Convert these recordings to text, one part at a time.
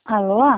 Alô?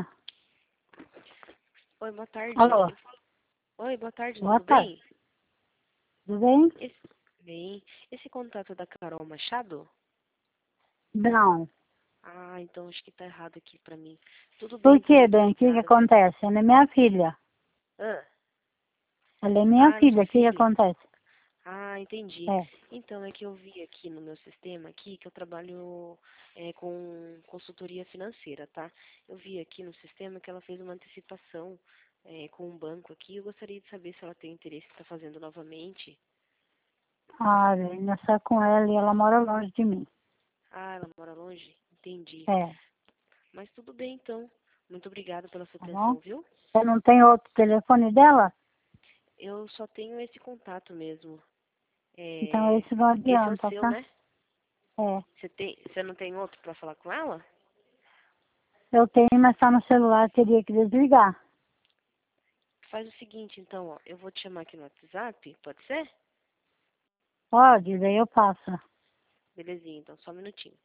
Oi, boa tarde. Alô? Oi, boa tarde, Boa tudo tarde. bem? Tudo bem? Bem. Esse contato é da Carol Machado? Não. Ah, então acho que tá errado aqui pra mim. Tudo bem, Por então, quê, muito bem? O que obrigada. acontece? Ela é minha filha. Ah, Ela é minha ah, é filha. sua O que filha? acontece? Ah, entendi. É. Então, é que eu vi aqui no meu sistema aqui que eu trabalho com consultoria financeira, tá? Eu vi aqui no sistema que ela fez uma antecipação com um banco aqui. Eu gostaria de saber se ela tem interesse em estar fazendo novamente. Ah, bem, eu só com ela e ela mora longe de mim. Ah, ela mora longe? Entendi. É. Mas tudo bem, então. Muito obrigada pela sua Tá bom? atenção, viu? Você não tem outro telefone dela? Eu só tenho esse contato mesmo. Então É, esse não esse é o adianta, seu, tá? né? É. Você não tem outro para falar com ela? Eu tenho, mas tá no celular, teria que desligar. Faz o seguinte, então, ó. Eu vou te chamar aqui no WhatsApp, pode ser? Pode, daí eu passo. Belezinha, então, só um minutinho.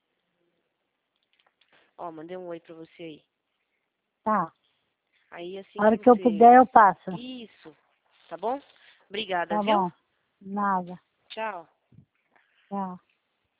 Ó, mandei um oi pra você aí. Tá. Aí, assim A que hora que eu você... puder, eu passo. Isso, tá bom? Obrigada, Tá viu? bom. Nada. Tchau. Tchau.